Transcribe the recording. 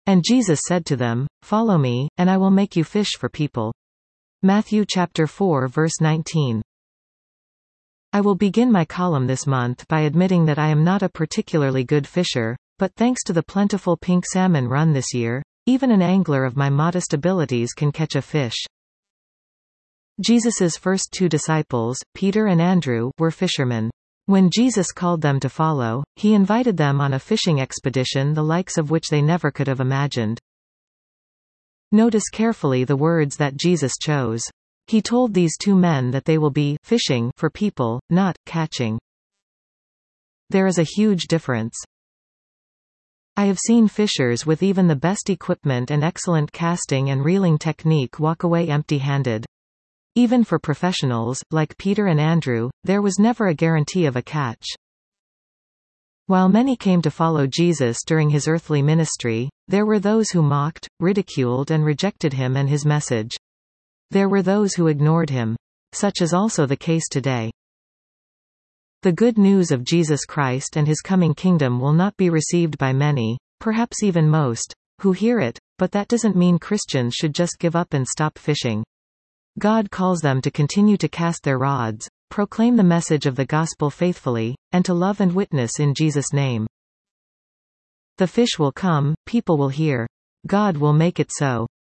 And Jesus said to them, "Follow me, and I will make you fish for people." Matthew chapter 4 verse 19. I will begin my column this month by admitting that I am not a particularly good fisher, but thanks to the plentiful pink salmon run this year, even an angler of my modest abilities can catch a fish. Jesus's first two disciples, Peter and Andrew, were fishermen. When Jesus called them to follow, he invited them on a fishing expedition the likes of which they never could have imagined. Notice carefully the words that Jesus chose. He told these two men that they will be fishing for people, not catching. There is a huge difference. I have seen fishers with even the best equipment and excellent casting and reeling technique walk away empty-handed. Even for professionals, like Peter and Andrew, there was never a guarantee of a catch. While many came to follow Jesus during his earthly ministry, there were those who mocked, ridiculed and rejected him and his message. There were those who ignored him. Such is also the case today. The good news of Jesus Christ and his coming kingdom will not be received by many, perhaps even most, who hear it, but that doesn't mean Christians should just give up and stop fishing. God calls them to continue to cast their rods, proclaim the message of the gospel faithfully, and to love and witness in Jesus' name. The fish will come, people will hear. God will make it so.